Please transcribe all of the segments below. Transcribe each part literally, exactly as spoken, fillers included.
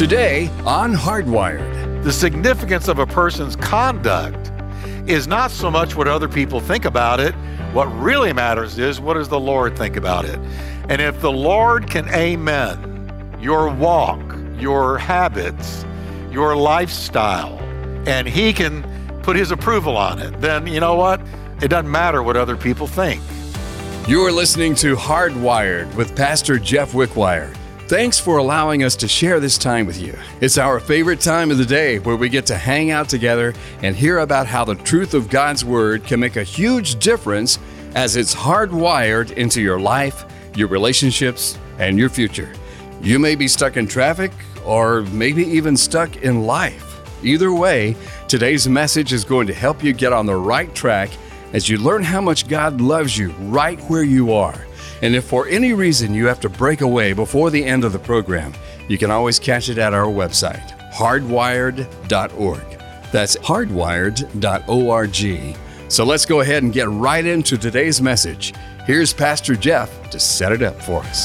Today on Hardwired. The significance of a person's conduct is not so much what other people think about it. What really matters is, what does the Lord think about it? And if the Lord can amen your walk, your habits, your lifestyle, and He can put His approval on it, then you know what? It doesn't matter what other people think. You're listening to Hardwired with Pastor Jeff Wickwire. Thanks for allowing us to share this time with you. It's our favorite time of the day where we get to hang out together and hear about how the truth of God's Word can make a huge difference as it's hardwired into your life, your relationships, and your future. You may be stuck in traffic or maybe even stuck in life. Either way, today's message is going to help you get on the right track as you learn how much God loves you right where you are. And if for any reason you have to break away before the end of the program, you can always catch it at our website, hardwired dot org. That's hardwired dot org. So let's go ahead and get right into today's message. Here's Pastor Jeff to set it up for us.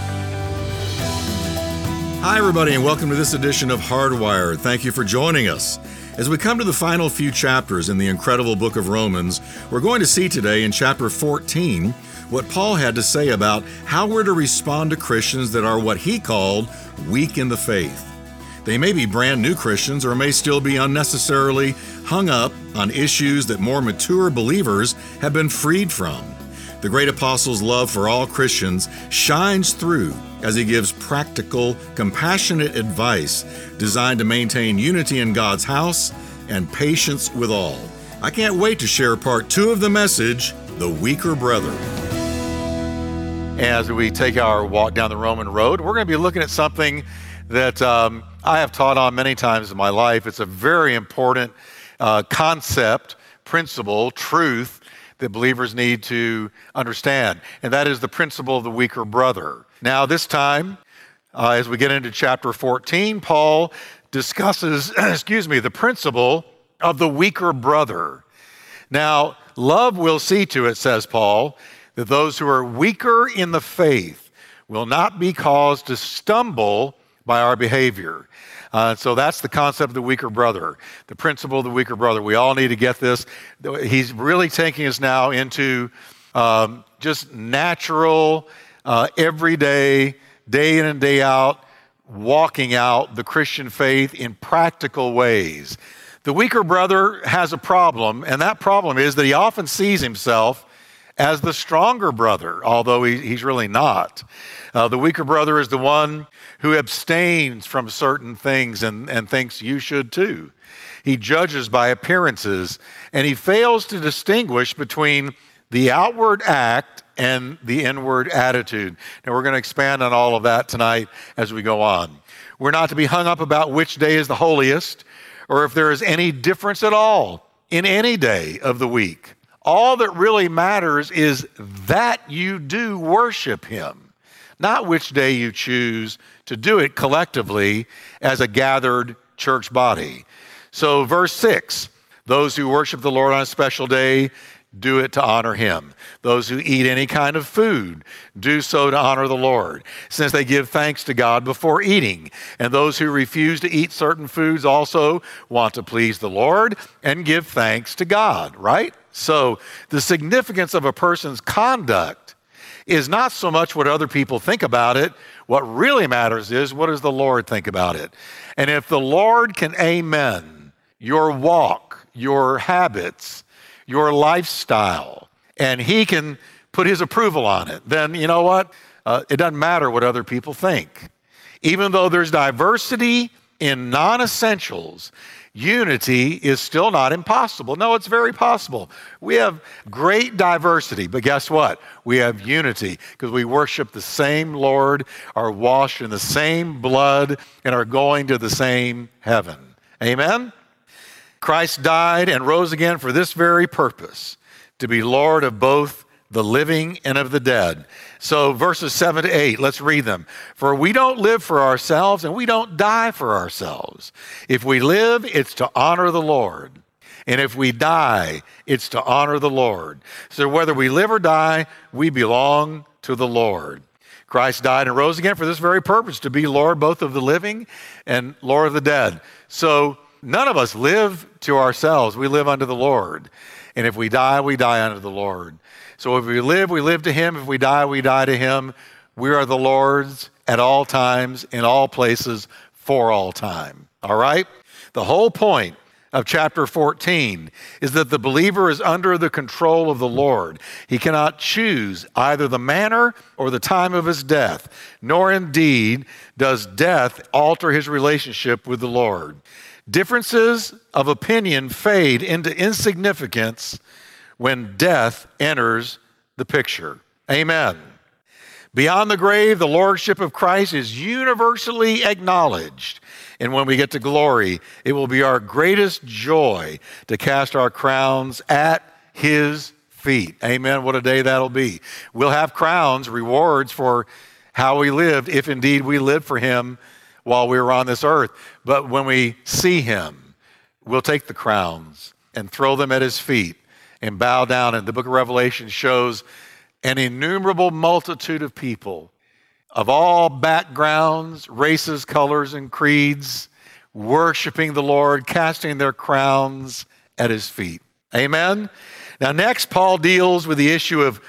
Hi, everybody, and welcome to this edition of Hardwired. Thank you for joining us. As we come to the final few chapters in the incredible book of Romans, we're going to see today in chapter fourteen what Paul had to say about how we're to respond to Christians that are what he called weak in the faith. They may be brand new Christians or may still be unnecessarily hung up on issues that more mature believers have been freed from. The great apostle's love for all Christians shines through as he gives practical, compassionate advice designed to maintain unity in God's house and patience with all. I can't wait to share part two of the message, The Weaker Brother. As we take our walk down the Roman road, we're going to be looking at something that um, I have taught on many times in my life. It's a very important uh, concept, principle, truth that believers need to understand, and that is the principle of the weaker brother. Now, this time, uh, as we get into chapter fourteen, Paul discusses, excuse me, the principle of the weaker brother. Now, love will see to it, says Paul, that those who are weaker in the faith will not be caused to stumble by our behavior. Uh, so that's the concept of the weaker brother, the principle of the weaker brother. We all need to get this. He's really taking us now into um, just natural, uh, everyday, day in and day out, walking out the Christian faith in practical ways. The weaker brother has a problem, and that problem is that he often sees himself as the stronger brother, although he, he's really not. Uh, the weaker brother is the one who abstains from certain things and, and thinks you should too. He judges by appearances, and he fails to distinguish between the outward act and the inward attitude. Now, we're going to expand on all of that tonight as we go on. We're not to be hung up about which day is the holiest, or if there is any difference at all in any day of the week. All that really matters is that you do worship Him, not which day you choose to do it collectively as a gathered church body. So verse six, those who worship the Lord on a special day do it to honor Him. Those who eat any kind of food do so to honor the Lord, since they give thanks to God before eating. And those who refuse to eat certain foods also want to please the Lord and give thanks to God, right? So the significance of a person's conduct is not so much what other people think about it. What really matters is, what does the Lord think about it? And if the Lord can amen your walk, your habits, your lifestyle, and He can put His approval on it, then you know what? Uh, it doesn't matter what other people think. Even though there's diversity in non-essentials, unity is still not impossible. No, it's very possible. We have great diversity, but guess what? We have unity because we worship the same Lord, are washed in the same blood, and are going to the same heaven. Amen? Christ died and rose again for this very purpose, to be Lord of both the living and of the dead. So verses seven to eight, let's read them. For we don't live for ourselves and we don't die for ourselves. If we live, it's to honor the Lord. And if we die, it's to honor the Lord. So whether we live or die, we belong to the Lord. Christ died and rose again for this very purpose, to be Lord both of the living and Lord of the dead. So none of us live to ourselves. We live unto the Lord. And if we die, we die unto the Lord. So if we live, we live to him. If we die, we die to him. We are the Lord's at all times, in all places, for all time. All right? The whole point of chapter fourteen is that the believer is under the control of the Lord. He cannot choose either the manner or the time of his death, nor indeed does death alter his relationship with the Lord. Differences of opinion fade into insignificance when death enters the picture. Amen. Beyond the grave, the lordship of Christ is universally acknowledged. And when we get to glory, it will be our greatest joy to cast our crowns at his feet. Amen. What a day that'll be. We'll have crowns, rewards for how we lived, if indeed we lived for him while we were on this earth. But when we see him, we'll take the crowns and throw them at his feet and bow down. And the book of Revelation shows an innumerable multitude of people of all backgrounds, races, colors, and creeds, worshiping the Lord, casting their crowns at his feet. Amen? Now, next, Paul deals with the issue of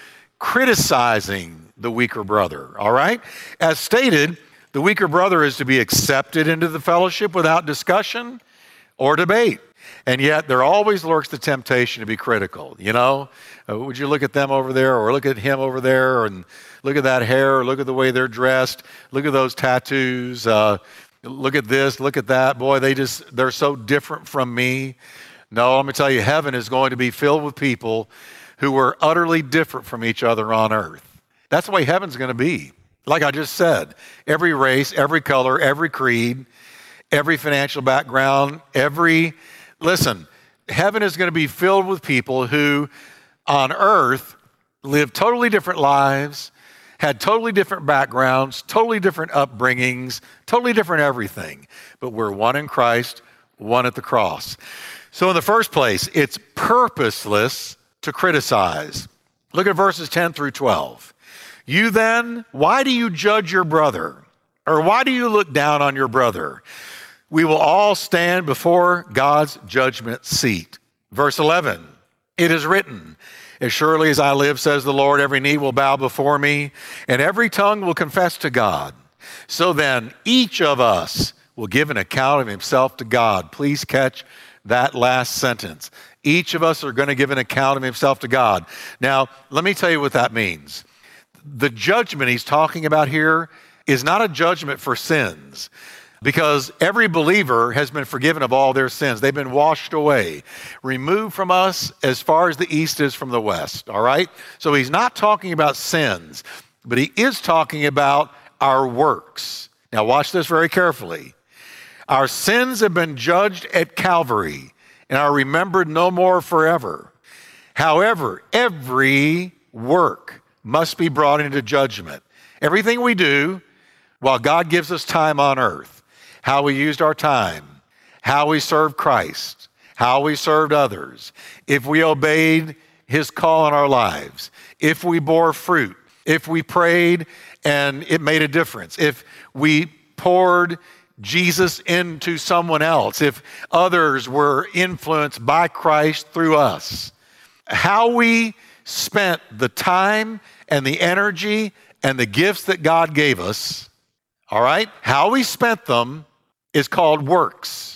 criticizing the weaker brother, all right? As stated, the weaker brother is to be accepted into the fellowship without discussion or debate. And yet there always lurks the temptation to be critical. You know, uh, would you look at them over there, or look at him over there, and look at that hair, or look at the way they're dressed, look at those tattoos, uh, look at this, look at that. Boy, they just, they're so different from me. No, let me tell you, heaven is going to be filled with people who are utterly different from each other on earth. That's the way heaven's going to be. Like I just said, every race, every color, every creed, every financial background, every Listen, heaven is going to be filled with people who on earth lived totally different lives, had totally different backgrounds, totally different upbringings, totally different everything. But we're one in Christ, one at the cross. So in the first place, it's purposeless to criticize. Look at verses ten through twelve. You then, why do you judge your brother? Or why do you look down on your brother? We will all stand before God's judgment seat. Verse eleven, it is written, as surely as I live, says the Lord, every knee will bow before me, and every tongue will confess to God. So then, each of us will give an account of himself to God. Please catch that last sentence. Each of us are going to give an account of himself to God. Now, let me tell you what that means. The judgment he's talking about here is not a judgment for sins, because every believer has been forgiven of all their sins. They've been washed away, removed from us as far as the east is from the west, all right? So he's not talking about sins, but he is talking about our works. Now watch this very carefully. Our sins have been judged at Calvary and are remembered no more forever. However, every work must be brought into judgment. Everything we do while God gives us time on earth, how we used our time, how we served Christ, how we served others, if we obeyed his call in our lives, if we bore fruit, if we prayed and it made a difference, if we poured Jesus into someone else, if others were influenced by Christ through us, how we spent the time and the energy and the gifts that God gave us, all right, how we spent them is called works.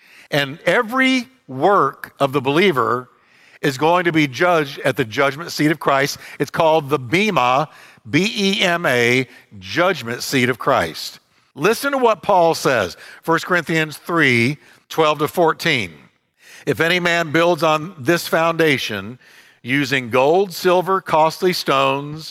And every work of the believer is going to be judged at the judgment seat of Christ. It's called the Bema, B E M A, judgment seat of Christ. Listen to what Paul says, First Corinthians three, twelve to fourteen. If any man builds on this foundation using gold, silver, costly stones,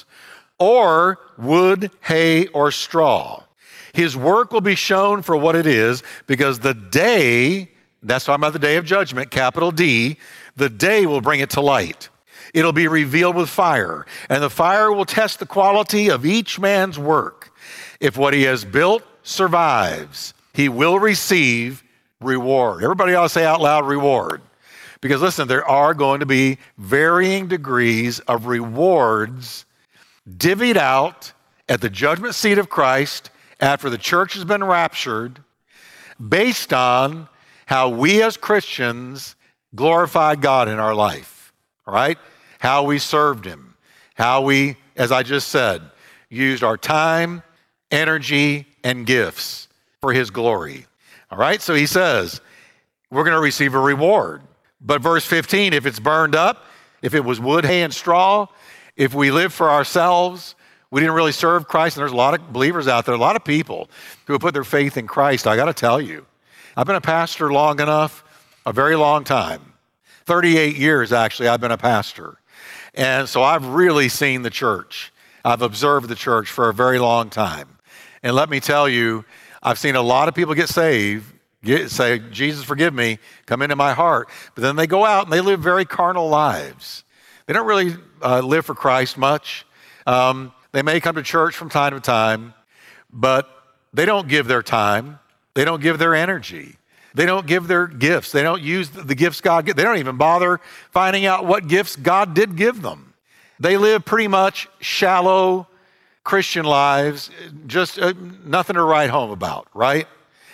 or wood, hay, or straw, his work will be shown for what it is, because the day, that's talking about the day of judgment, capital D, the day will bring it to light. It'll be revealed with fire, and the fire will test the quality of each man's work. If what he has built survives, he will receive reward. Everybody ought to say out loud, reward. Because listen, there are going to be varying degrees of rewards divvied out at the judgment seat of Christ after the church has been raptured based on how we as Christians glorified God in our life, all right? How we served him, how we, as I just said, used our time, energy, and gifts for his glory, all right? So he says, we're going to receive a reward. But verse fifteen, if it's burned up, if it was wood, hay, and straw, if we live for ourselves, we didn't really serve Christ, and there's a lot of believers out there, a lot of people who have put their faith in Christ. I got to tell you, I've been a pastor long enough, a very long time. thirty-eight years, actually, I've been a pastor. And so I've really seen the church. I've observed the church for a very long time. And let me tell you, I've seen a lot of people get saved, get, say, Jesus, forgive me, come into my heart. But then they go out and they live very carnal lives. They don't really uh, live for Christ much. Um, they may come to church from time to time, but they don't give their time. They don't give their energy. They don't give their gifts. They don't use the gifts God gives. They don't even bother finding out what gifts God did give them. They live pretty much shallow Christian lives, just uh, nothing to write home about, right?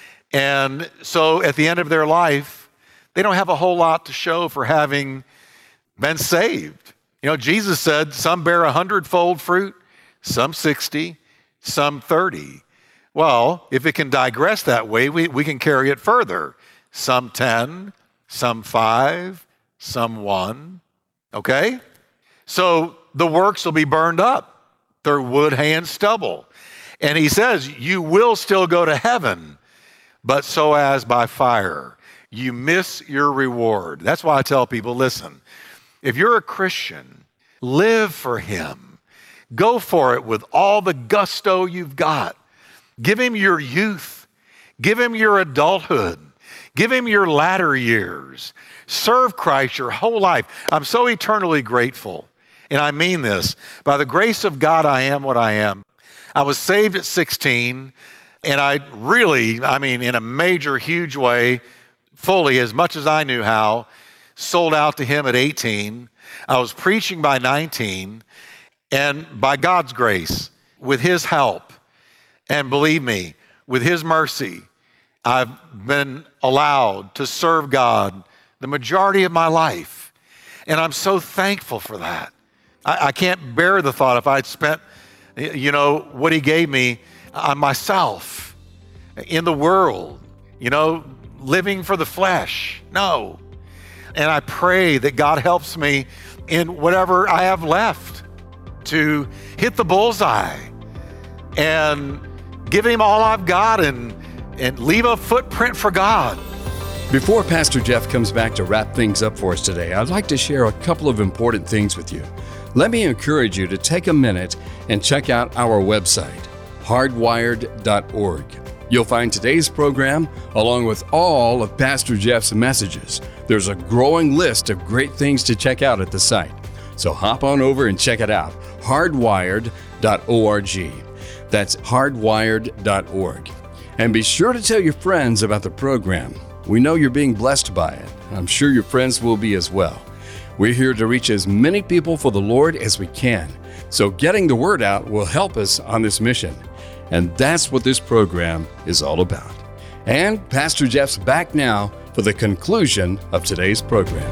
And so at the end of their life, they don't have a whole lot to show for having been saved. You know, Jesus said some bear a hundredfold fruit, some sixty, some thirty. Well, if it can digress that way, we, we can carry it further. Some ten, some five, some one, okay? So the works will be burned up. They're wood, hay, and stubble. And he says, you will still go to heaven, but so as by fire. You miss your reward. That's why I tell people, listen, if you're a Christian, live for him. Go for it with all the gusto you've got. Give him your youth. Give him your adulthood. Give him your latter years. Serve Christ your whole life. I'm so eternally grateful, and I mean this. By the grace of God, I am what I am. I was saved at sixteen, and I really, I mean, in a major, huge way, fully, as much as I knew how, sold out to him at eighteen. I was preaching by nineteen, and by God's grace, with his help, and believe me, with his mercy, I've been allowed to serve God the majority of my life. And I'm so thankful for that. I, I can't bear the thought if I'd spent, you know, what he gave me on myself, in the world, you know, living for the flesh. No. And I pray that God helps me in whatever I have left to hit the bullseye and give him all I've got and, and leave a footprint for God. Before Pastor Jeff comes back to wrap things up for us today, I'd like to share a couple of important things with you. Let me encourage you to take a minute and check out our website, hardwired dot org. You'll find today's program along with all of Pastor Jeff's messages. There's a growing list of great things to check out at the site. So hop on over and check it out, hardwired dot org. That's hardwired dot org. And be sure to tell your friends about the program. We know you're being blessed by it. I'm sure your friends will be as well. We're here to reach as many people for the Lord as we can. So getting the word out will help us on this mission. And that's what this program is all about. And Pastor Jeff's back now for the conclusion of today's program.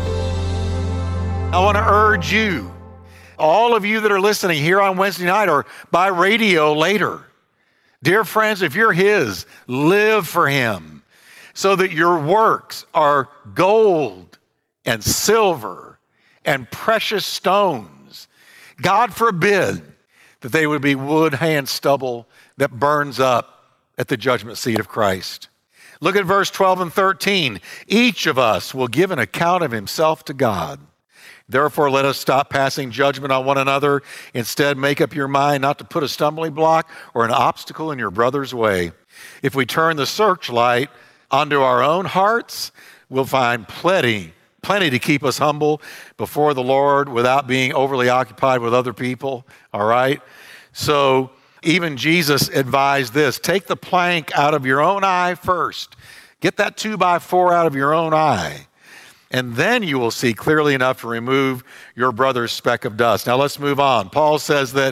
I want to urge you, all of you that are listening here on Wednesday night or by radio later, dear friends, if you're his, live for him so that your works are gold and silver and precious stones. God forbid that they would be wood, hay, and stubble that burns up at the judgment seat of Christ. Look at verse twelve and thirteen. Each of us will give an account of himself to God. Therefore, let us stop passing judgment on one another. Instead, make up your mind not to put a stumbling block or an obstacle in your brother's way. If we turn the searchlight onto our own hearts, we'll find plenty, plenty to keep us humble before the Lord without being overly occupied with other people, all right? So even Jesus advised this, take the plank out of your own eye first. Get that two by four out of your own eye. And then you will see clearly enough to remove your brother's speck of dust. Now let's move on. Paul says that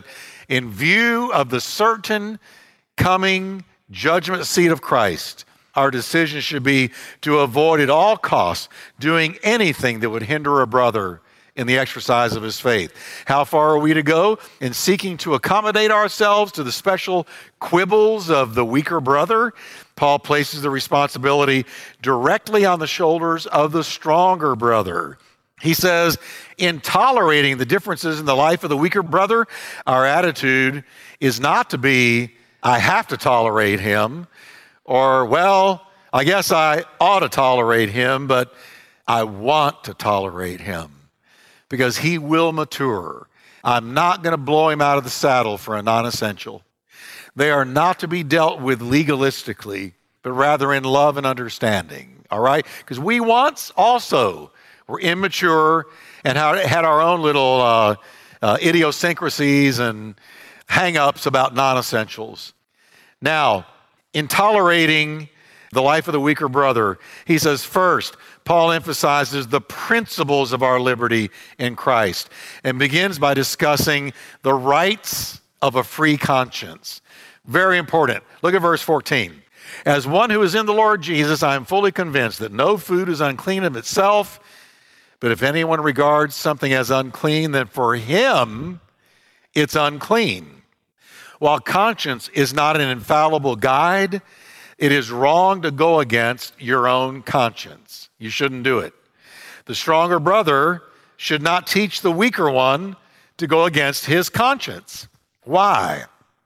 In view of the certain coming judgment seat of Christ, our decision should be to avoid at all costs doing anything that would hinder a brother in the exercise of his faith. How far are we to go in seeking to accommodate ourselves to the special quibbles of the weaker brother? Paul places the responsibility directly on the shoulders of the stronger brother. He says, in tolerating the differences in the life of the weaker brother, our attitude is not to be, I have to tolerate him, or, well, I guess I ought to tolerate him, but I want to tolerate him because he will mature. I'm not going to blow him out of the saddle for a non-essential. They are not to be dealt with legalistically, but rather in love and understanding, all right? Because we once also were immature and had our own little uh, uh, idiosyncrasies and hang-ups about non-essentials. Now, in tolerating the life of the weaker brother, he says, first, Paul emphasizes the principles of our liberty in Christ and begins by discussing the rights of a free conscience. Very important. Look at verse fourteen. As one who is in the Lord Jesus, I am fully convinced that no food is unclean of itself, but if anyone regards something as unclean, then for him it's unclean. While conscience is not an infallible guide, it is wrong to go against your own conscience. You shouldn't do it. The stronger brother should not teach the weaker one to go against his conscience. Why?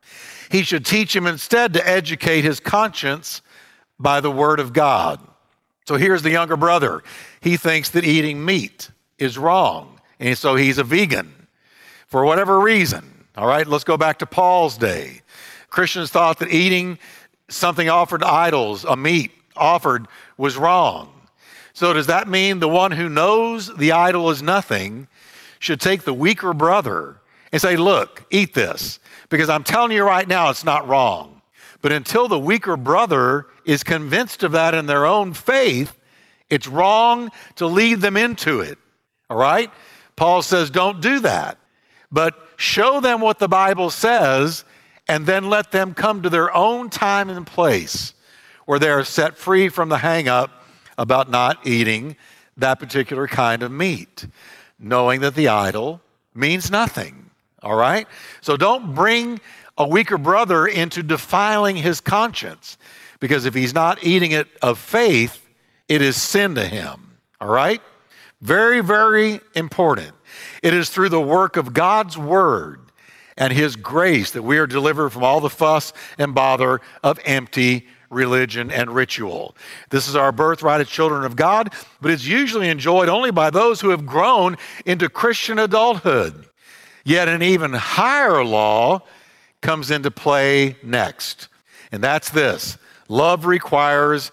He should teach him instead to educate his conscience by the word of God. So here's the younger brother. He thinks that eating meat is wrong, and so he's a vegan for whatever reason. All right, let's go back to Paul's day. Christians thought that eating something offered to idols, a meat offered, was wrong. So does that mean the one who knows the idol is nothing should take the weaker brother and say, look, eat this, because I'm telling you right now it's not wrong. But until the weaker brother is convinced of that in their own faith, it's wrong to lead them into it. All right? Paul says don't do that, but show them what the Bible says and then let them come to their own time and place where they are set free from the hang-up about not eating that particular kind of meat, knowing that the idol means nothing, all right? So don't bring a weaker brother into defiling his conscience, because if he's not eating it of faith, it is sin to him, all right? Very, very important. It is through the work of God's word and his grace that we are delivered from all the fuss and bother of empty religion and ritual. This is our birthright as children of God, but it's usually enjoyed only by those who have grown into Christian adulthood. Yet an even higher law comes into play next, and that's this. Love requires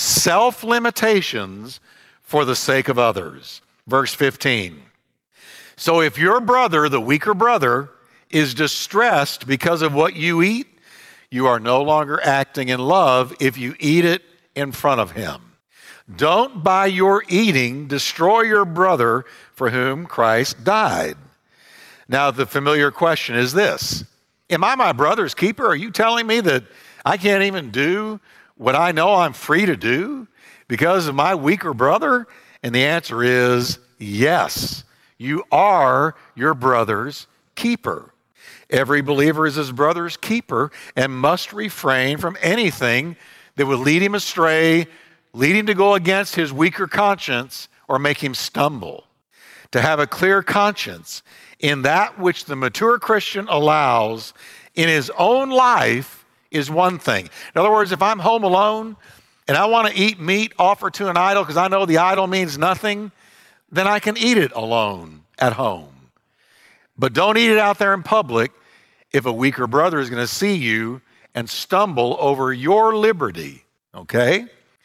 self-limitations for the sake of others. Verse fifteen. So if your brother, the weaker brother, is distressed because of what you eat, you are no longer acting in love if you eat it in front of him. Don't by your eating destroy your brother for whom Christ died. Now the familiar question is this: am I my brother's keeper? Are you telling me that I can't even do what I know I'm free to do because of my weaker brother? And the answer is yes. You are your brother's keeper. Every believer is his brother's keeper and must refrain from anything that would lead him astray, lead him to go against his weaker conscience, or make him stumble. To have a clear conscience in that which the mature Christian allows in his own life is one thing. In other words, if I'm home alone and I want to eat meat offered to an idol because I know the idol means nothing, then I can eat it alone at home. But don't eat it out there in public if a weaker brother is going to see you and stumble over your liberty, okay?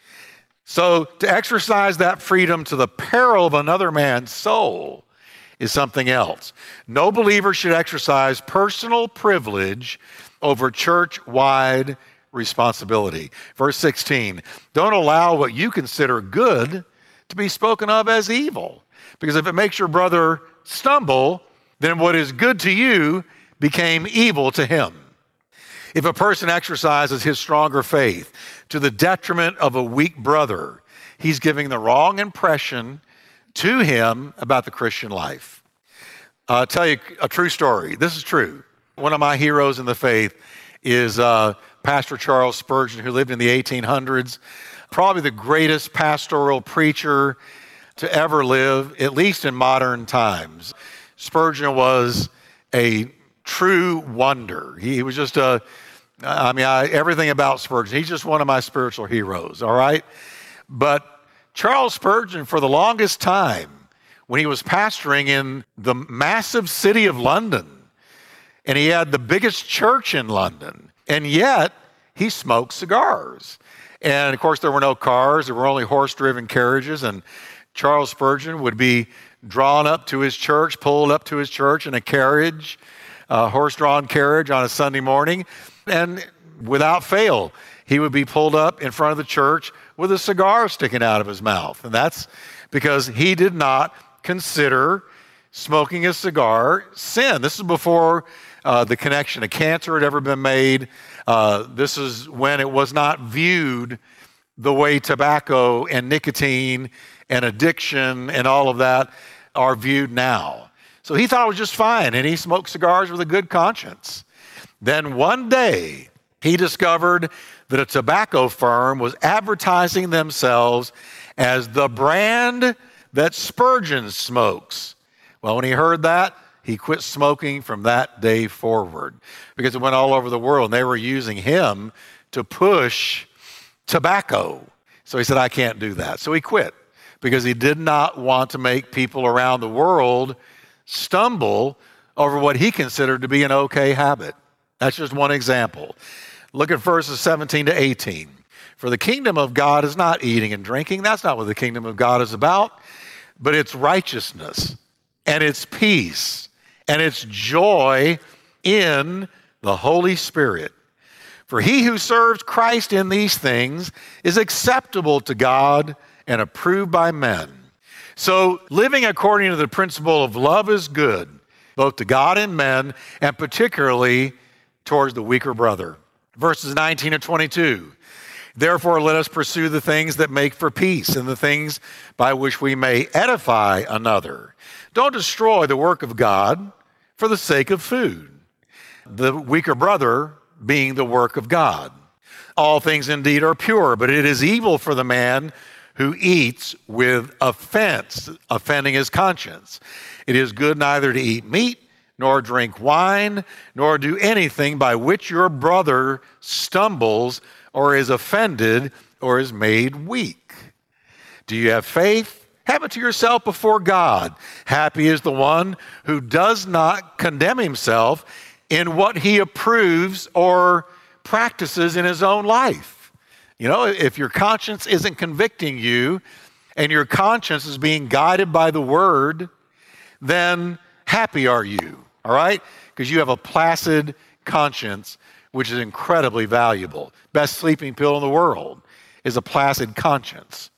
So to exercise that freedom to the peril of another man's soul is something else. No believer should exercise personal privilege over church-wide responsibility. Verse sixteen, don't allow what you consider good to be spoken of as evil. Because if it makes your brother stumble, then what is good to you became evil to him. If a person exercises his stronger faith to the detriment of a weak brother, he's giving the wrong impression to him about the Christian life. Uh, I'll tell you a true story. This is true. One of my heroes in the faith is uh, Pastor Charles Spurgeon, who lived in the eighteen hundreds, probably the greatest pastoral preacher to ever live, at least in modern times. Spurgeon was a true wonder. He was just a, I mean, I, everything about Spurgeon. He's just one of my spiritual heroes, all right? But Charles Spurgeon, for the longest time, when he was pastoring in the massive city of London, and he had the biggest church in London, and yet he smoked cigars. And of course, there were no cars, there were only horse-driven carriages, and Charles Spurgeon would be drawn up to his church, pulled up to his church in a carriage, a horse-drawn carriage on a Sunday morning, and without fail, he would be pulled up in front of the church with a cigar sticking out of his mouth. And that's because he did not consider smoking a cigar sin. This is before uh, the connection to cancer had ever been made. Uh, this is when it was not viewed the way tobacco and nicotine and addiction and all of that are viewed now. So he thought it was just fine, and he smoked cigars with a good conscience. Then one day, he discovered that a tobacco firm was advertising themselves as the brand that Spurgeon smokes. Well, when he heard that, he quit smoking from that day forward because it went all over the world, and they were using him to push tobacco. So he said, I can't do that. So he quit because he did not want to make people around the world stumble over what he considered to be an okay habit. That's just one example. Look at verses seventeen to eighteen. For the kingdom of God is not eating and drinking. That's not what the kingdom of God is about, but it's righteousness and it's peace and it's joy in the Holy Spirit. For he who serves Christ in these things is acceptable to God and approved by men. So living according to the principle of love is good, both to God and men, and particularly towards the weaker brother. Verses nineteen and twenty-two. Therefore, let us pursue the things that make for peace and the things by which we may edify another. Don't destroy the work of God for the sake of food. The weaker brother being the work of God. All things indeed are pure, but it is evil for the man who eats with offense, offending his conscience. It is good neither to eat meat, nor drink wine, nor do anything by which your brother stumbles or is offended or is made weak. Do you have faith? Have it to yourself before God. Happy is the one who does not condemn himself in what he approves or practices in his own life. You know, if your conscience isn't convicting you and your conscience is being guided by the word, then happy are you, all right? Because you have a placid conscience, which is incredibly valuable. Best sleeping pill in the world is a placid conscience.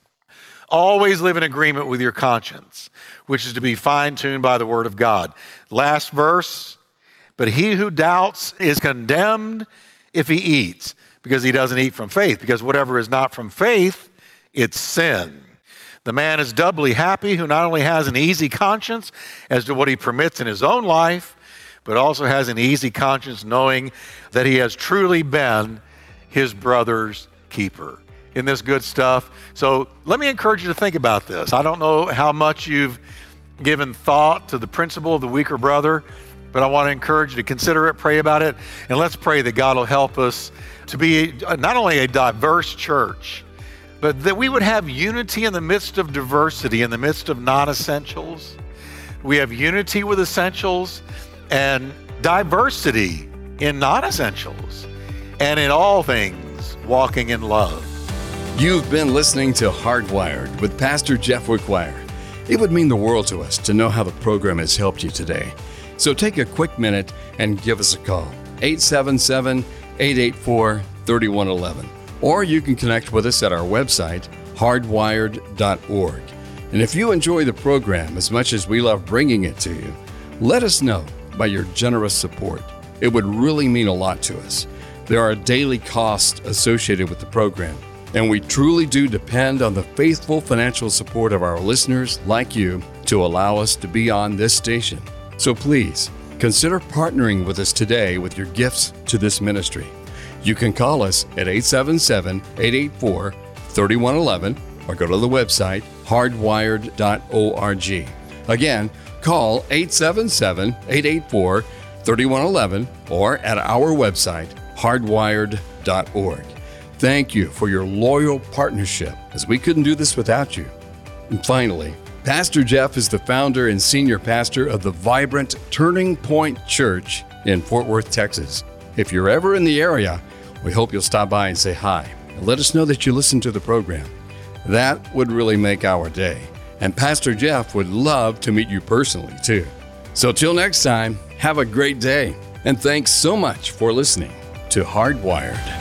Always live in agreement with your conscience, which is to be fine-tuned by the word of God. Last verse, but he who doubts is condemned if he eats, because he doesn't eat from faith, because whatever is not from faith, it's sin. The man is doubly happy who not only has an easy conscience as to what he permits in his own life, but also has an easy conscience knowing that he has truly been his brother's keeper. Isn't this good stuff? So let me encourage you to think about this. I don't know how much you've given thought to the principle of the weaker brother, but I want to encourage you to consider it, pray about it, and let's pray that God will help us to be not only a diverse church, but that we would have unity in the midst of diversity, in the midst of non-essentials. We have unity with essentials and diversity in non-essentials, and in all things, walking in love. You've been listening to Hardwired with Pastor Jeff Wickwire. It would mean the world to us to know how the program has helped you today. So take a quick minute and give us a call, eight seven seven, eight eight four, three one one one. Or you can connect with us at our website, hardwired dot org. And if you enjoy the program as much as we love bringing it to you, let us know by your generous support. It would really mean a lot to us. There are daily costs associated with the program, and we truly do depend on the faithful financial support of our listeners like you to allow us to be on this station. So please, consider partnering with us today with your gifts to this ministry. You can call us at eight seven seven, eight eight four, three one one one or go to the website hardwired dot org. Again, call eight seven seven, eight eight four, three one one one or at our website hardwired dot org. Thank you for your loyal partnership, as we couldn't do this without you. And finally, Pastor Jeff is the founder and senior pastor of the vibrant Turning Point Church in Fort Worth, Texas. If you're ever in the area, we hope you'll stop by and say hi and let us know that you listen to the program. That would really make our day. And Pastor Jeff would love to meet you personally, too. So till next time, have a great day. And thanks so much for listening to Hardwired.